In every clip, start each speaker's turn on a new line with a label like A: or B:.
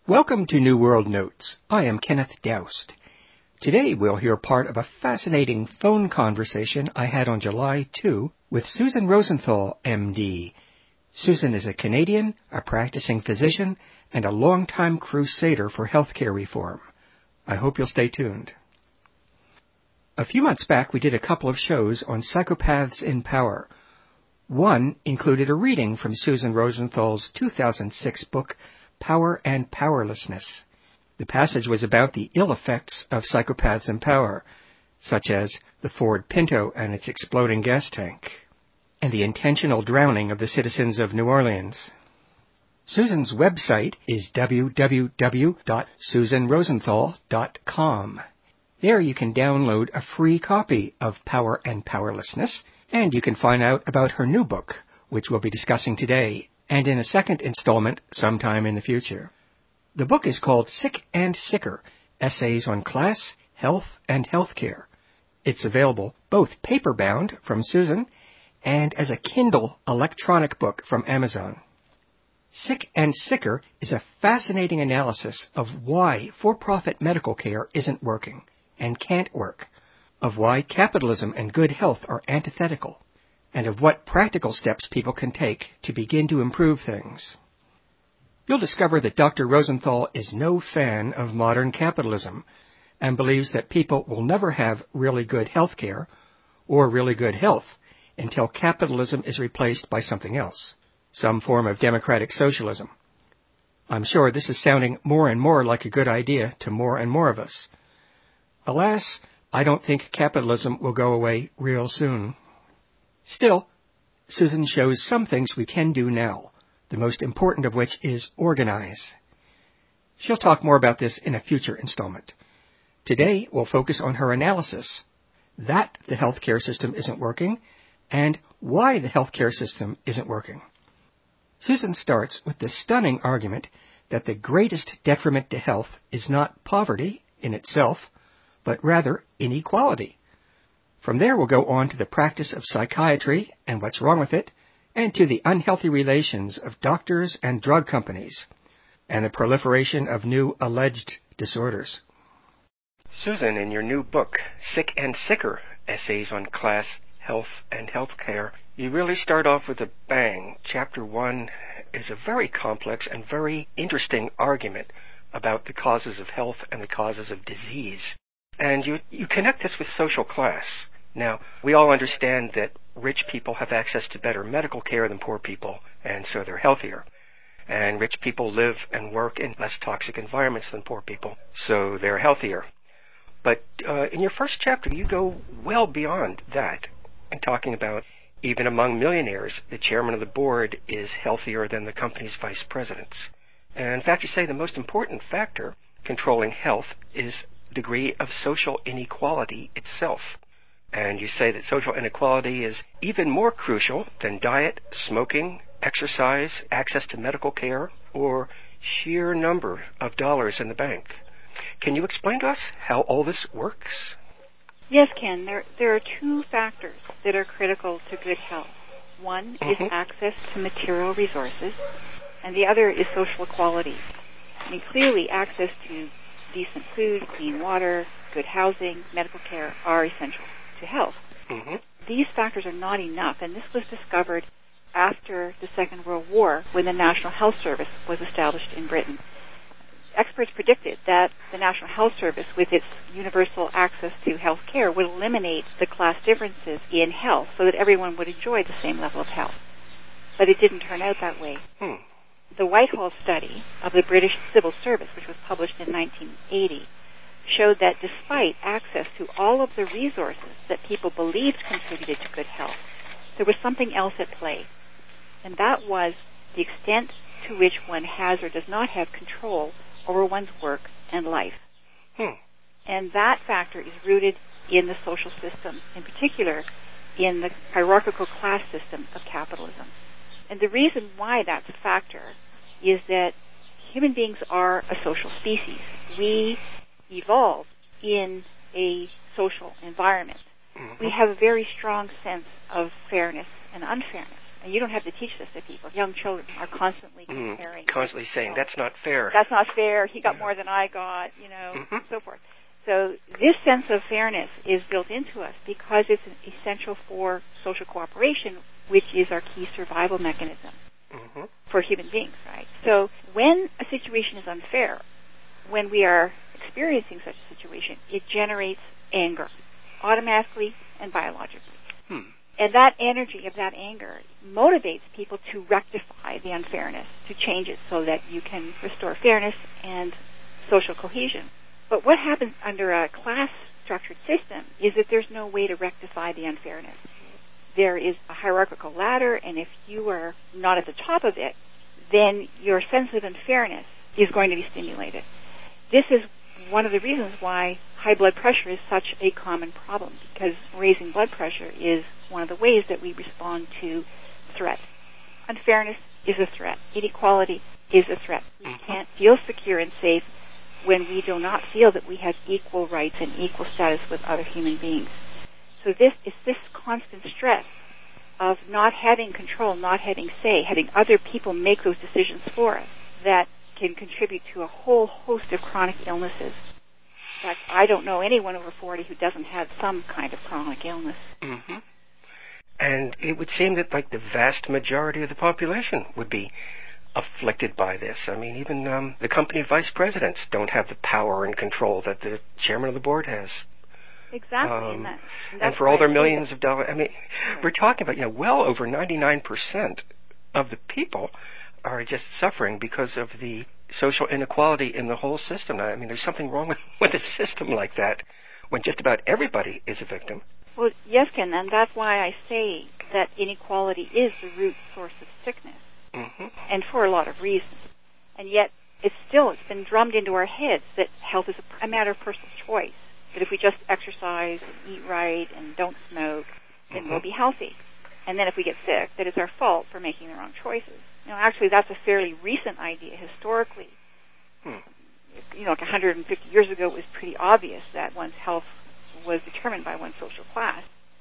A: Welcome to New World Notes. I am Kenneth Doust. Today we'll hear part of a fascinating phone conversation I had on July 2 with Susan Rosenthal, MD. Susan is a Canadian, a practicing physician, and a longtime crusader for healthcare reform. I hope you'll stay tuned. A few months back we did a couple of shows on psychopaths in power. One included a reading from Susan Rosenthal's 2006 book, Power and Powerlessness. The passage was about the ill effects of psychopaths in power, such as the Ford Pinto and its exploding gas tank, and the intentional drowning of the citizens of New Orleans. Susan's website is www.susanrosenthal.com. There you can download a free copy of Power and Powerlessness, and you can find out about her new book, which we'll be discussing today, and in a second installment sometime in the future. The book is called Sick and Sicker, Essays on Class, Health, and Healthcare. It's available both paper-bound from Susan and as a Kindle electronic book from Amazon. Sick and Sicker is a fascinating analysis of why for-profit medical care isn't working and can't work, of why capitalism and good health are antithetical, and of what practical steps people can take to begin to improve things. You'll discover that Dr. Rosenthal is no fan of modern capitalism and believes that people will never have really good health care or really good health until capitalism is replaced by something else, some form of democratic socialism. I'm sure this is sounding more and more like a good idea to more and more of us. Alas, I don't think capitalism will go away real soon. Still, Susan shows some things we can do now, the most important of which is organize. She'll talk more about this in a future installment. Today, we'll focus on her analysis, that the healthcare system isn't working, and why the healthcare system isn't working. Susan starts with the stunning argument that the greatest detriment to health is not poverty in itself, but rather inequality. From there, we'll go on to the practice of psychiatry and what's wrong with it, and to the unhealthy relations of doctors and drug companies, and the proliferation of new alleged disorders. Susan, in your new book, Sick and Sicker, Essays on Class, Health, and Healthcare, you really start off with a bang. Chapter 1 is a very complex and very interesting argument about the causes of health and the causes of disease. And you connect this with social class. Now, we all understand that rich people have access to better medical care than poor people, and so they're healthier. And rich people live and work in less toxic environments than poor people, so they're healthier. But in your first chapter, you go well beyond that, in talking about even among millionaires, the chairman of the board is healthier than the company's vice presidents. And in fact, you say the most important factor controlling health is degree of social inequality itself. And you say that social inequality is even more crucial than diet, smoking, exercise, access to medical care, or sheer number of dollars in the bank. Can you explain to us how all this works?
B: Yes, Ken. There are two factors that are critical to good health. One is access to material resources, and the other is social equality. I mean, clearly access to decent food, clean water, good housing, medical care are essential to health. These factors are not enough, and this was discovered after the Second World War when the National Health Service was established in Britain. Experts predicted that the National Health Service, with its universal access to health care, would eliminate the class differences in health so that everyone would enjoy the same level of health. But it didn't turn out that way. The Whitehall study of the British Civil Service, which was published in 1980, showed that despite access to all of the resources that people believed contributed to good health, there was something else at play. And that was the extent to which one has or does not have control over one's work and life. And that factor is rooted in the social system, in particular in the hierarchical class system of capitalism. And the reason why that's a factor is that human beings are a social species. We evolved in a social environment. We have a very strong sense of fairness and unfairness. And you don't have to teach this to people. Young children are constantly comparing.
A: Constantly saying, that's not fair.
B: That's not fair. He got more than I got, and so forth. So this sense of fairness is built into us because it's essential for social cooperation, which is our key survival mechanism for human beings, right? So when a situation is unfair, when we are experiencing such a situation, it generates anger, automatically and biologically. And that energy of that anger motivates people to rectify the unfairness, to change it so that you can restore fairness and social cohesion. But what happens under a class-structured system is that there's no way to rectify the unfairness. There is a hierarchical ladder, and if you are not at the top of it, then your sense of unfairness is going to be stimulated. This is one of the reasons why high blood pressure is such a common problem, because raising blood pressure is one of the ways that we respond to threats. Unfairness is a threat. Inequality is a threat. We can't feel secure and safe when we do not feel that we have equal rights and equal status with other human beings. So this constant stress of not having control, not having say, having other people make those decisions for us that can contribute to a whole host of chronic illnesses. In fact, I don't know anyone over 40 who doesn't have some kind of chronic illness.
A: And it would seem that, the vast majority of the population would be afflicted by this. I mean, even the company vice presidents don't have the power and control that the chairman of the board has.
B: Exactly.
A: And for all their millions of dollars, I mean, we're talking about, well over 99% of the people are just suffering because of the social inequality in the whole system. I mean, there's something wrong with a system like that when just about everybody is a victim.
B: Well, yes, Ken, and that's why I say that inequality is the root source of sickness, and for a lot of reasons. And yet, it's been drummed into our heads that health is a matter of personal choice, that if we just exercise and eat right and don't smoke, then we'll be healthy. And then if we get sick, that it's our fault for making the wrong choices. Actually, that's a fairly recent idea historically. Like 150 years ago, it was pretty obvious that one's health was determined by one's social class.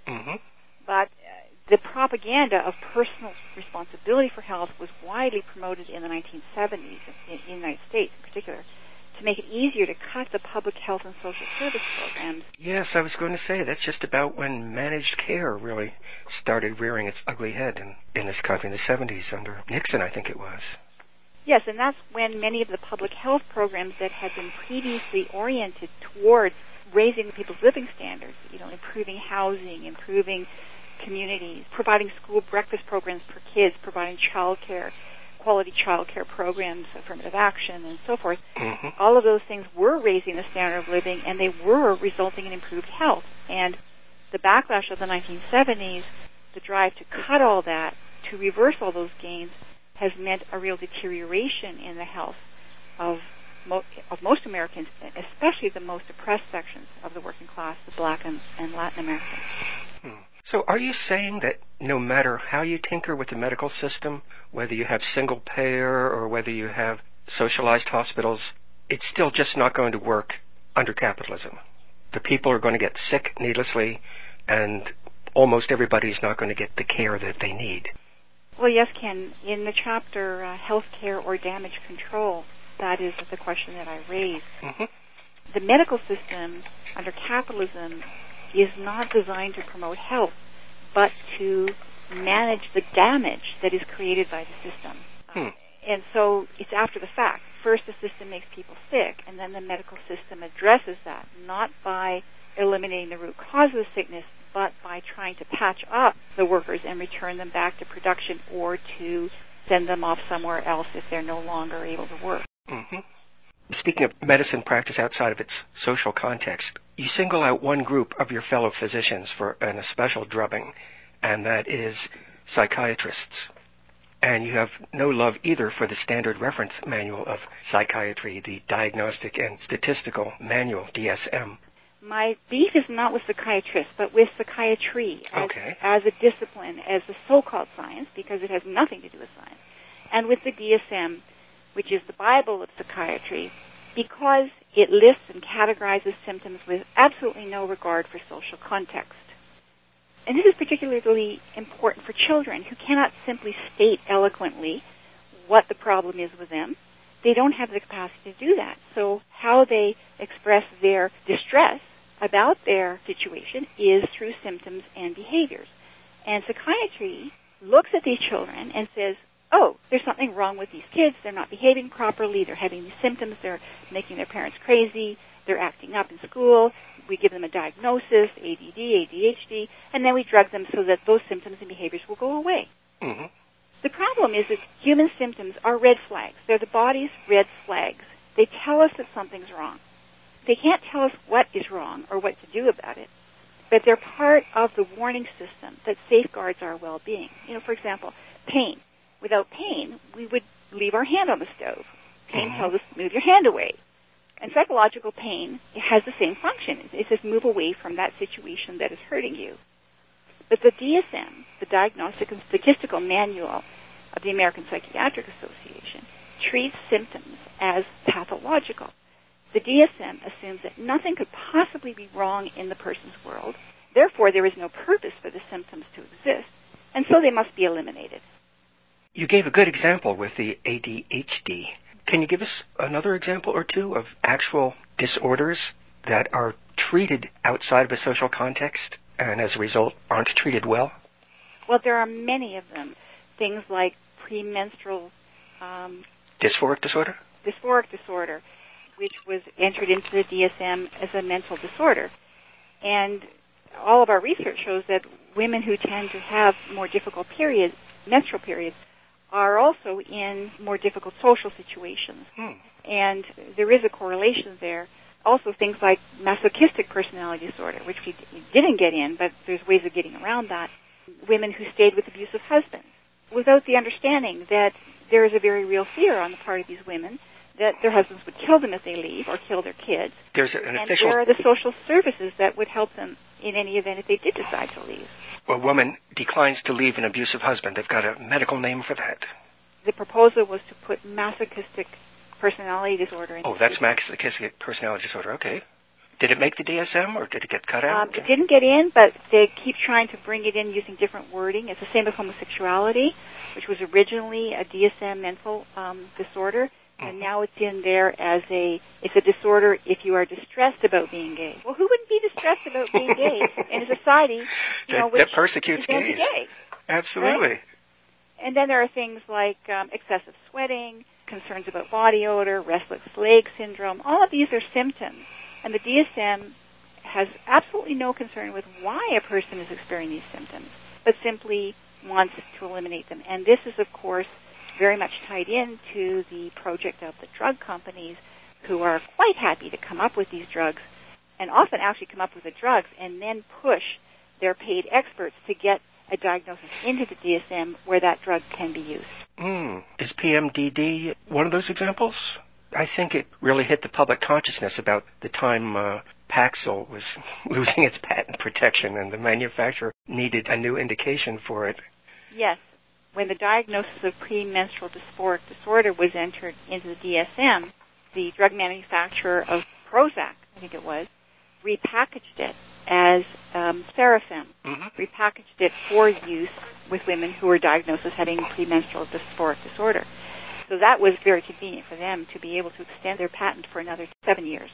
B: But the propaganda of personal responsibility for health was widely promoted in the 1970s, in the United States in particular, to make it easier to cut the public health and social service programs.
A: Yes, I was going to say, that's just about when managed care really started rearing its ugly head in this country in the 70s under Nixon, I think it was.
B: Yes, and that's when many of the public health programs that had been previously oriented towards raising people's living standards, improving housing, improving communities, providing school breakfast programs for kids, providing quality child care programs, affirmative action, and so forth. All of those things were raising the standard of living, and they were resulting in improved health. And the backlash of the 1970s, the drive to cut all that, to reverse all those gains, has meant a real deterioration in the health of most Americans, especially the most oppressed sections of the working class, the Black and Latin Americans.
A: So are you saying that no matter how you tinker with the medical system, whether you have single payer or whether you have socialized hospitals, it's still just not going to work under capitalism? The people are going to get sick needlessly, and almost everybody is not going to get the care that they need.
B: Well, yes, Ken. In the chapter, Healthcare or Damage Control, that is the question that I raised. The medical system under capitalism is not designed to promote health, but to manage the damage that is created by the system. And so it's after the fact. First, the system makes people sick, and then the medical system addresses that, not by eliminating the root cause of the sickness, but by trying to patch up the workers and return them back to production or to send them off somewhere else if they're no longer able to work.
A: Speaking of medicine practice outside of its social context, you single out one group of your fellow physicians for an especial drubbing, and that is psychiatrists. And you have no love either for the standard reference manual of psychiatry, the Diagnostic and Statistical Manual, DSM.
B: My beef is not with psychiatrists, but with psychiatry as a discipline, as a so-called science, because it has nothing to do with science, and with the DSM, which is the Bible of psychiatry, because it lists and categorizes symptoms with absolutely no regard for social context. And this is particularly important for children who cannot simply state eloquently what the problem is with them. They don't have the capacity to do that. So how they express their distress about their situation is through symptoms and behaviors. And psychiatry looks at these children and says, oh, there's something wrong with these kids. They're not behaving properly. They're having these symptoms. They're making their parents crazy. They're acting up in school. We give them a diagnosis, ADD, ADHD, and then we drug them so that those symptoms and behaviors will go away.
A: Mm-hmm.
B: The problem is that human symptoms are red flags. They're the body's red flags. They tell us that something's wrong. They can't tell us what is wrong or what to do about it, but they're part of the warning system that safeguards our well-being. For example, pain. Without pain, we would leave our hand on the stove. Pain tells us, move your hand away. And psychological pain has the same function. It says move away from that situation that is hurting you. But the DSM, the Diagnostic and Statistical Manual of the American Psychiatric Association, treats symptoms as pathological. The DSM assumes that nothing could possibly be wrong in the person's world. Therefore, there is no purpose for the symptoms to exist, and so they must be eliminated.
A: You gave a good example with the ADHD. Can you give us another example or two of actual disorders that are treated outside of a social context and as a result aren't treated well?
B: Well, there are many of them. Things like premenstrual
A: dysphoric disorder?
B: Dysphoric disorder, which was entered into the DSM as a mental disorder. And all of our research shows that women who tend to have more difficult periods, menstrual periods, are also in more difficult social situations. And there is a correlation there. Also things like masochistic personality disorder, which we didn't get in, but there's ways of getting around that. Women who stayed with abusive husbands, without the understanding that there is a very real fear on the part of these women that their husbands would kill them if they leave or kill their kids.
A: There's an official...
B: there are the social services that would help them in any event if they did decide to leave.
A: A woman declines to leave an abusive husband. They've got a medical name for that.
B: The proposal was to put masochistic personality disorder in.
A: Oh, that's masochistic personality disorder. Okay. Did it make the DSM or did it get cut out?
B: It didn't get in, but they keep trying to bring it in using different wording. It's the same with homosexuality, which was originally a DSM mental disorder. And now it's in there as it's a disorder if you are distressed about being gay. Well, who wouldn't be distressed about being gay in a society, which
A: that persecutes gays?
B: Gay,
A: absolutely.
B: Right? And then there are things like excessive sweating, concerns about body odor, restless leg syndrome. All of these are symptoms. And the DSM has absolutely no concern with why a person is experiencing these symptoms, but simply wants to eliminate them. And this is, of course, very much tied into the project of the drug companies who are quite happy to come up with these drugs and often actually come up with the drugs and then push their paid experts to get a diagnosis into the DSM where that drug can be used.
A: Is PMDD one of those examples? I think it really hit the public consciousness about the time Paxil was losing its patent protection and the manufacturer needed a new indication for it.
B: Yes. When the diagnosis of premenstrual dysphoric disorder was entered into the DSM, the drug manufacturer of Prozac, I think it was, repackaged it as Therafem, repackaged it for use with women who were diagnosed as having premenstrual dysphoric disorder. So that was very convenient for them to be able to extend their patent for another 7 years.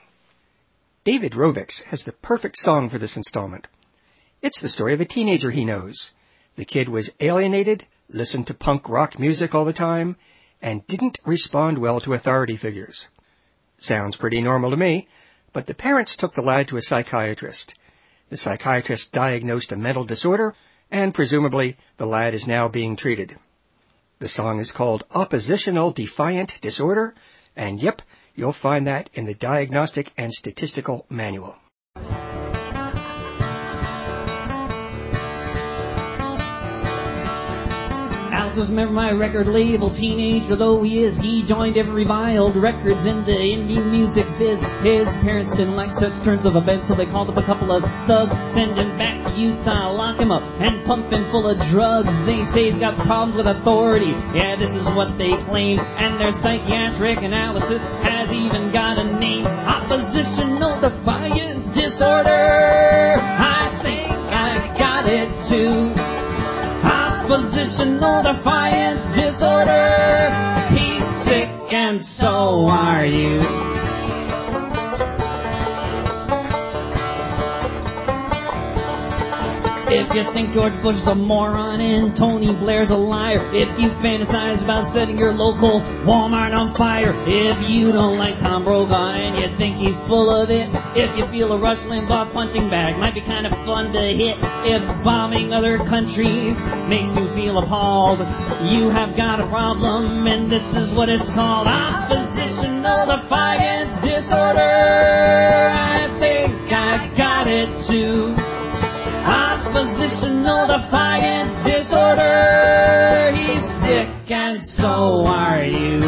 A: David Rovics has the perfect song for this installment. It's the story of a teenager he knows. The kid was alienated, listened to punk rock music all the time, and didn't respond well to authority figures. Sounds pretty normal to me, but the parents took the lad to a psychiatrist. The psychiatrist diagnosed a mental disorder, and presumably the lad is now being treated. The song is called Oppositional Defiant Disorder, and yep, you'll find that in the Diagnostic and Statistical Manual.
C: Altos remember my record label, teenager though he is, he joined every reviled records in the indie music biz. His parents didn't like such turns of events, so they called up a couple of thugs, send him back to Utah, lock him up, and pump him full of drugs. They say he's got problems with authority, yeah, this is what they claim, and their psychiatric analysis has even got a name, Oppositional Defiant Disorder. I think I got oppositional defiance disorder. He's sick and so are you. If you think George Bush is a moron and Tony Blair's a liar, if you fantasize about setting your local Walmart on fire, if you don't like Tom Brokaw and you think he's full of it, if you feel a Rush Limbaugh punching bag might be kind of fun to hit, if bombing other countries makes you feel appalled, you have got a problem, and this is what it's called: oppositional defiance disorder. I think I got it too. Oppositional defiance disorder. He's sick and so are you.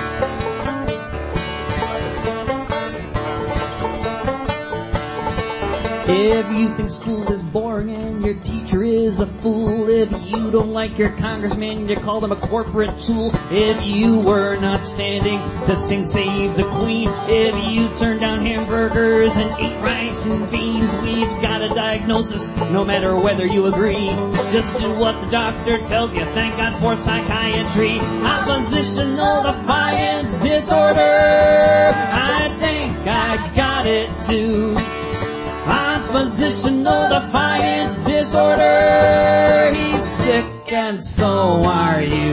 C: If you think school is boring and your teacher is a fool, if you don't like your congressman, you call them a corporate tool, if you were not standing to sing Save the Queen, if you turned down hamburgers and ate rice and beans, we've got a diagnosis no matter whether you agree. Just do what the doctor tells you, thank God for psychiatry. Oppositional defiance disorder. I think I got it too. Oppositional defiance disorder. He's sick and so are you.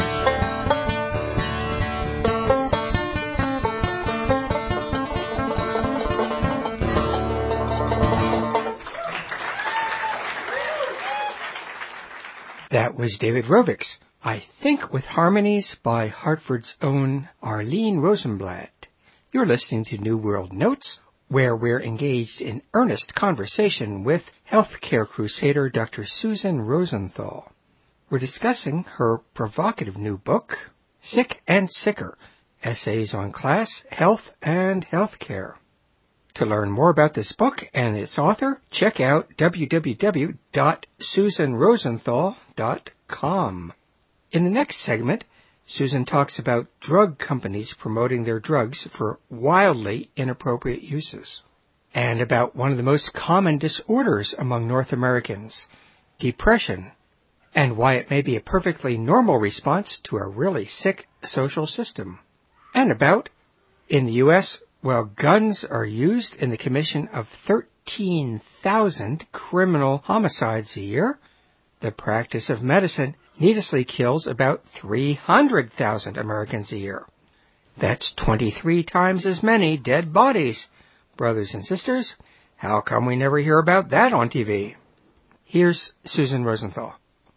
A: That was David Rovics, I Think, with harmonies by Hartford's own Arlene Rosenblatt. You're listening to New World Notes, where we're engaged in earnest conversation with healthcare crusader Dr. Susan Rosenthal. We're discussing her provocative new book, Sick and Sicker, Essays on Class, Health, and Healthcare. To learn more about this book and its author, check out www.susanrosenthal.com. In the next segment, Susan talks about drug companies promoting their drugs for wildly inappropriate uses, and about one of the most common disorders among North Americans, depression, and why it may be a perfectly normal response to a really sick social system, and about, in the U.S., while guns are used in the commission of 13,000 criminal homicides a year, the practice of medicine needlessly kills about 300,000 Americans a year. That's 23 times as many dead bodies. Brothers and sisters, how come we never hear about that on TV? Here's Susan Rosenthal.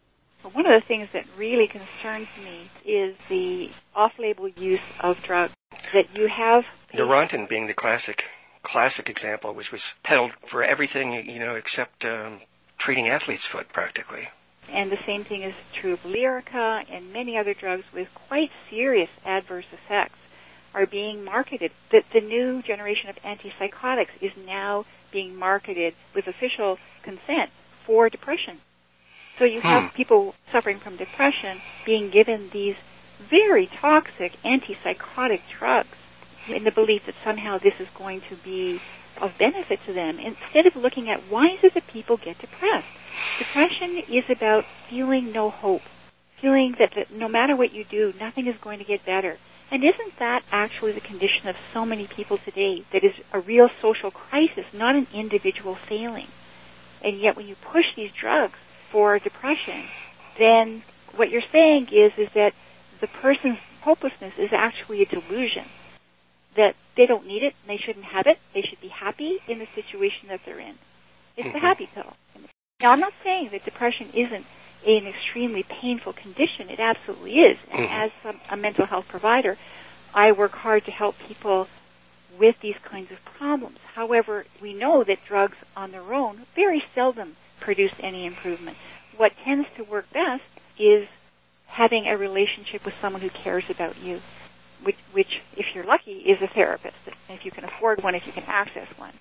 B: One of the things that really concerns me is the off-label use of drugs. That you have
A: Neurontin being the classic example, which was peddled for everything, except treating athlete's foot, practically.
B: And the same thing is true of Lyrica and many other drugs with quite serious adverse effects are being marketed. The new generation of antipsychotics is now being marketed with official consent for depression. So you have people suffering from depression being given these very toxic antipsychotic drugs in the belief that somehow this is going to be of benefit to them, instead of looking at why is it that people get depressed. Depression is about feeling no hope, feeling that no matter what you do, nothing is going to get better. And isn't that actually the condition of so many people today, that is a real social crisis, not an individual failing? And yet when you push these drugs for depression, then what you're saying is that the person's hopelessness is actually a delusion, that they don't need it, and they shouldn't have it, they should be happy in the situation that they're in. It's the happy pill. Now, I'm not saying that depression isn't an extremely painful condition. It absolutely is. And as a mental health provider, I work hard to help people with these kinds of problems. However, we know that drugs on their own very seldom produce any improvement. What tends to work best is having a relationship with someone who cares about you, which, if you're lucky, is a therapist. If you can afford one, if you can access one,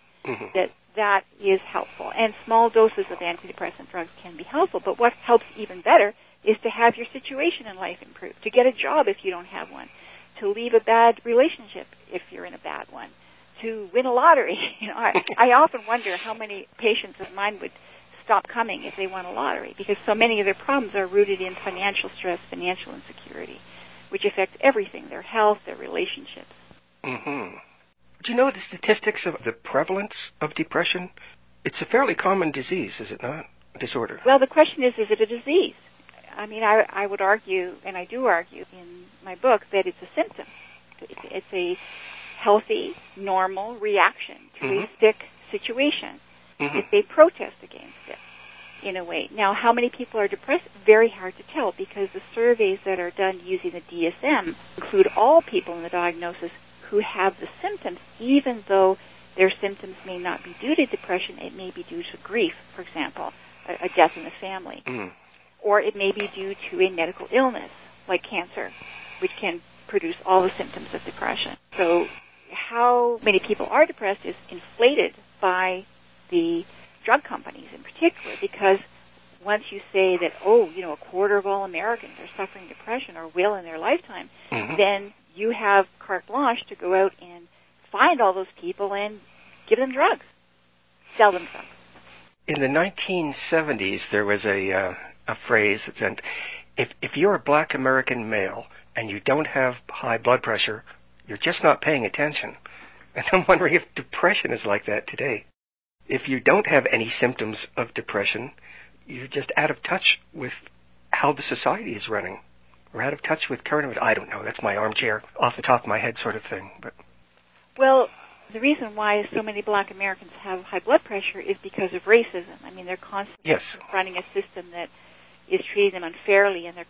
B: that is helpful. And small doses of antidepressant drugs can be helpful, but what helps even better is to have your situation in life improve, to get a job if you don't have one, to leave a bad relationship if you're in a bad one, to win a lottery. I often wonder how many patients of mine would stop coming if they won a lottery, because so many of their problems are rooted in financial stress, financial insecurity, which affects everything, their health, their relationships.
A: Mm-hmm. Do you know the statistics of the prevalence of depression? It's a fairly common disease, is it not? Disorder.
B: Well, the question is it a disease? I mean, I would argue, and I do argue in my book, that it's a symptom. It's a healthy, normal reaction to a sick situation. It's a protest against it, in a way. Now, how many people are depressed? Very hard to tell, because the surveys that are done using the DSM include all people in the diagnosis who have the symptoms, even though their symptoms may not be due to depression. It may be due to grief, for example, a death in the family. Or it may be due to a medical illness, like cancer, which can produce all the symptoms of depression. So how many people are depressed is inflated by the drug companies in particular, because once you say that, a quarter of all Americans are suffering depression or will in their lifetime, then you have carte blanche to go out and find all those people and give them drugs, sell them drugs.
A: In the 1970s, there was a phrase that said, if you're a black American male and you don't have high blood pressure, you're just not paying attention. And I'm wondering if depression is like that today. If you don't have any symptoms of depression, you're just out of touch with how the society is running. Or out of touch with current events. I don't know. That's my armchair, off the top of my head sort of thing. But
B: well, the reason why so many black Americans have high blood pressure is because of racism. I mean, they're constantly running a system that is treating them unfairly, and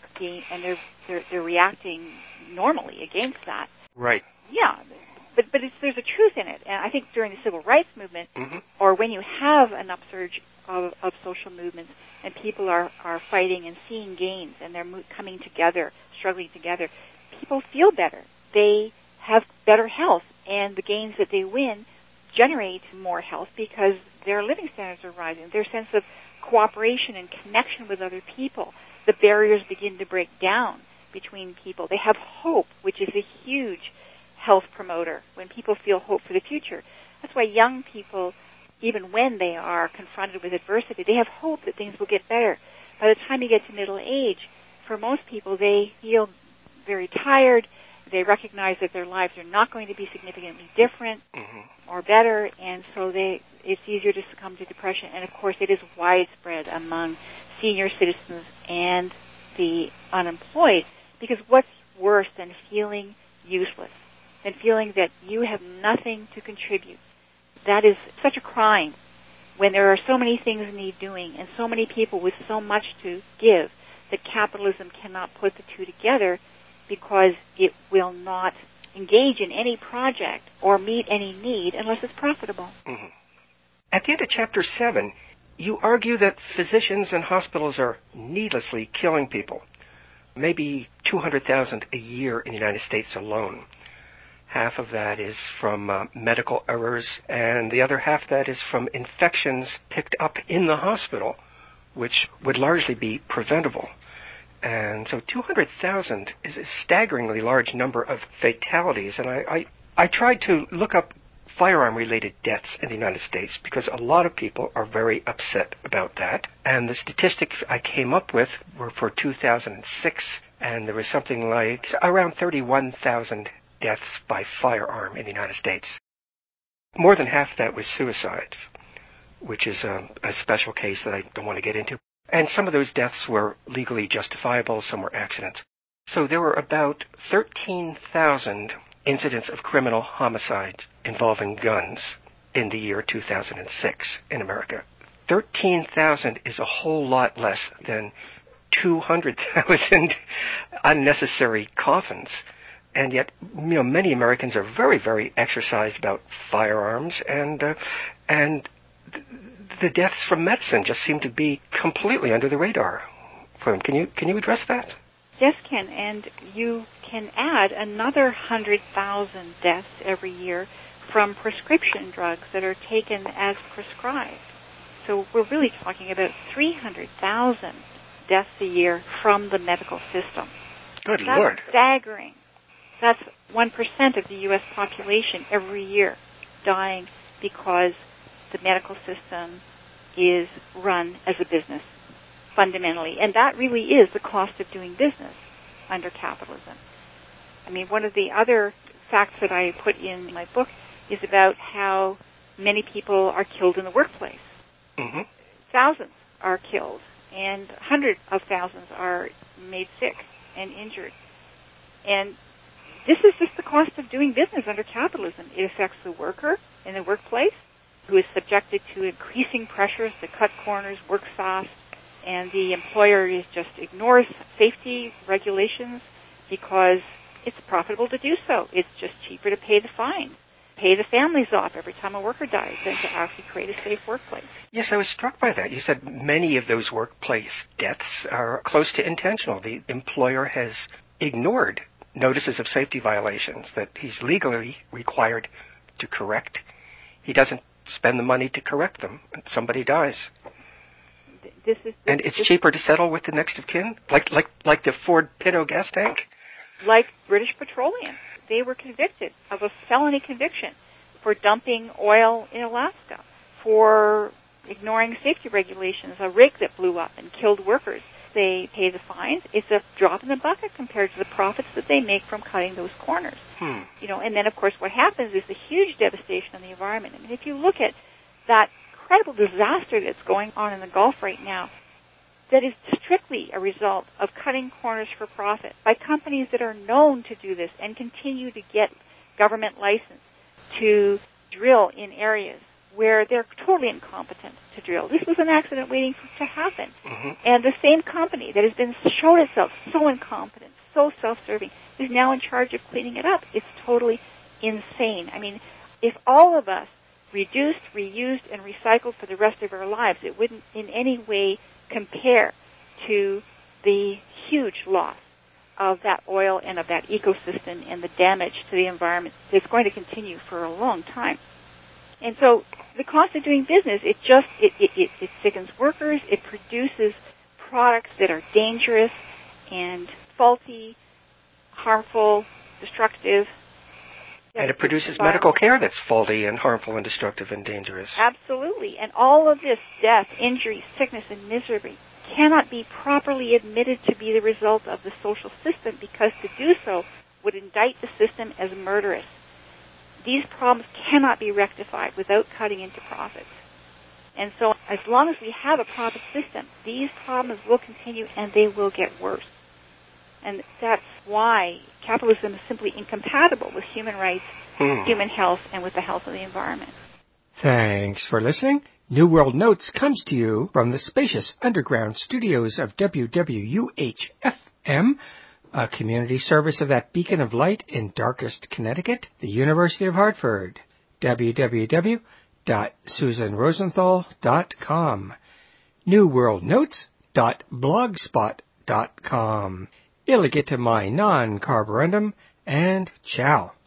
B: they're reacting normally against that.
A: Right.
B: Yeah, but there's a truth in it, and I think during the civil rights movement, or when you have an upsurge of social movements, and people are fighting and seeing gains, and they're coming together, struggling together, people feel better. They have better health, and the gains that they win generate more health because their living standards are rising. Their sense of cooperation and connection with other people, the barriers begin to break down between people. They have hope, which is a huge health promoter. When people feel hope for the future, that's why young people, even when they are confronted with adversity, they have hope that things will get better. By the time you get to middle age, for most people, they feel very tired. They recognize that their lives are not going to be significantly different or better, and so it's easier to succumb to depression. And, of course, it is widespread among senior citizens and the unemployed, because what's worse than feeling useless, than feeling that you have nothing to contribute? That is such a crime when there are so many things need doing and so many people with so much to give that capitalism cannot put the two together, because it will not engage in any project or meet any need unless it's profitable.
A: At the end of Chapter 7, you argue that physicians and hospitals are needlessly killing people. Maybe 200,000 a year in the United States alone. Half of that is from medical errors, and the other half that is from infections picked up in the hospital, which would largely be preventable. And so 200,000 is a staggeringly large number of fatalities. And I tried to look up firearm-related deaths in the United States because a lot of people are very upset about that. And the statistics I came up with were for 2006, and there was something like around 31,000 deaths by firearm in the United States. More than half that was suicide, which is a special case that I don't want to get into. And some of those deaths were legally justifiable, some were accidents. So there were about 13,000 incidents of criminal homicide involving guns in the year 2006 in America. 13,000 is a whole lot less than 200,000 unnecessary coffins. And yet, many Americans are very, very exercised about firearms, and the deaths from medicine just seem to be completely under the radar for them. Can you address that?
B: Yes, Ken, and you can add another 100,000 deaths every year from prescription drugs that are taken as prescribed. So we're really talking about 300,000 deaths a year from the medical system.
A: Good Lord.
B: That's staggering. That's 1% of the U.S. population every year dying because the medical system is run as a business, fundamentally. And that really is the cost of doing business under capitalism. I mean, one of the other facts that I put in my book is about how many people are killed in the workplace.
A: Mm-hmm.
B: Thousands are killed, and hundreds of thousands are made sick and injured. And this is just the cost of doing business under capitalism. It affects the worker in the workplace, who is subjected to increasing pressures to cut corners, work fast, and the employer just ignores safety regulations because it's profitable to do so. It's just cheaper to pay the fines, pay the families off every time a worker dies than to actually create a safe workplace.
A: Yes, I was struck by that. You said many of those workplace deaths are close to intentional. The employer has ignored notices of safety violations that he's legally required to correct. He doesn't spend the money to correct them, and somebody dies. And it's cheaper to settle with the next of kin, like the Ford Pinto gas tank.
B: Like British Petroleum, they were convicted of a felony conviction for dumping oil in Alaska, for ignoring safety regulations, a rig that blew up and killed workers. They pay the fines. It's a drop in the bucket compared to the profits that they make from cutting those corners. You know, and then of course what happens is a huge devastation on the environment. I mean, if you look at that incredible disaster that's going on in the Gulf right now, that is strictly a result of cutting corners for profit by companies that are known to do this and continue to get government license to drill in areas where they're totally incompetent to drill. This was an accident waiting to happen.
A: Mm-hmm.
B: And the same company that has been shown itself so incompetent, so self-serving, is now in charge of cleaning it up. It's totally insane. I mean, if all of us reduced, reused, and recycled for the rest of our lives, it wouldn't in any way compare to the huge loss of that oil and of that ecosystem and the damage to the environment that's going to continue for a long time. And so the cost of doing business, it sickens workers, it produces products that are dangerous and faulty, harmful, destructive.
A: And it produces medical care that's faulty and harmful and destructive and dangerous.
B: Absolutely. And all of this death, injury, sickness, and misery cannot be properly admitted to be the result of the social system, because to do so would indict the system as murderous. These problems cannot be rectified without cutting into profits. And so as long as we have a profit system, these problems will continue and they will get worse. And that's why capitalism is simply incompatible with human rights, human health, and with the health of the environment.
A: Thanks for listening. New World Notes comes to you from the spacious underground studios of WWUH-FM, a community service of that beacon of light in darkest Connecticut, the University of Hartford. www.susanrosenthal.com. newworldnotes.blogspot.com. Illigit mai non carborundum, and ciao.